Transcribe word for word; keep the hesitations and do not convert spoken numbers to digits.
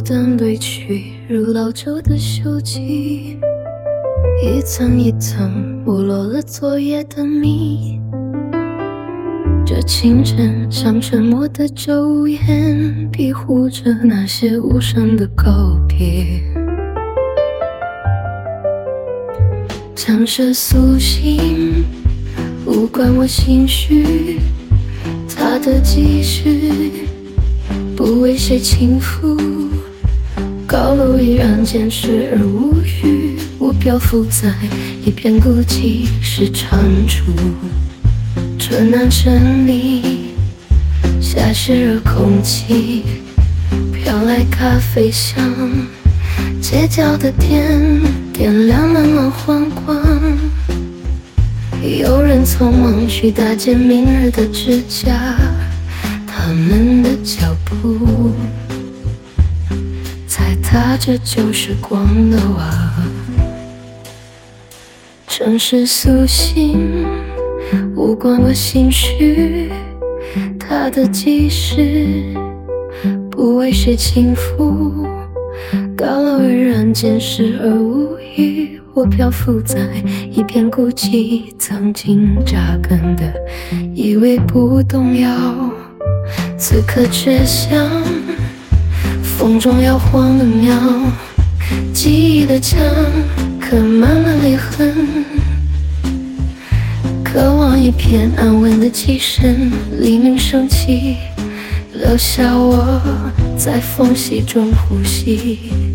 灯对去，如老旧的锈迹，一层一层剥落了昨夜的谜。这清晨像沉默的昼颜，庇护着那些无声的告别。强射苏醒，无关我心绪，他的即时不为谁倾覆。高楼依然坚实而无语，我漂浮在一片孤寂是长处。春暖城里，下湿热空气，飘来咖啡香，街角的店点亮了暖黄光。有人匆忙去搭建明日的支架，他们的脚步踩踏着旧时光的瓦。城市苏醒，无关我心绪，他的即时不为谁倾覆。高楼依然坚实而无语，我漂浮在一片孤寂，曾经扎根的以为不动摇，此刻却像风中摇晃的鸟。记忆的墙刻满了裂痕，渴望一片安稳的栖身。黎明升起，留下我在缝隙中呼吸。